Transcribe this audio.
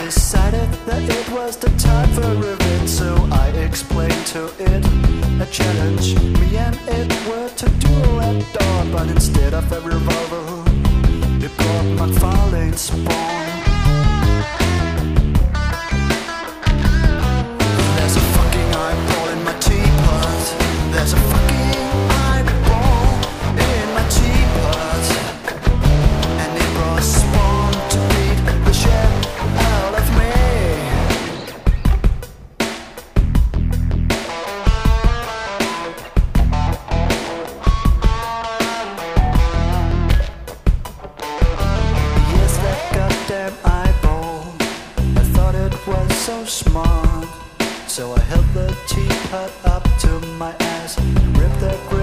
decided that it was the time for revenge, so I explained to it a challenge. Me and it were to duel at dawn, but instead of a revolver, it brought McFarlane's spawn. There's a fucking eyeball in my teapot. There's a fucking eyeball in my teapot, and it brought spawn to beat the shit out of me. Yes, that goddamn eyeball, I thought it was so smart, so I held the teapot up to my ass, ripped the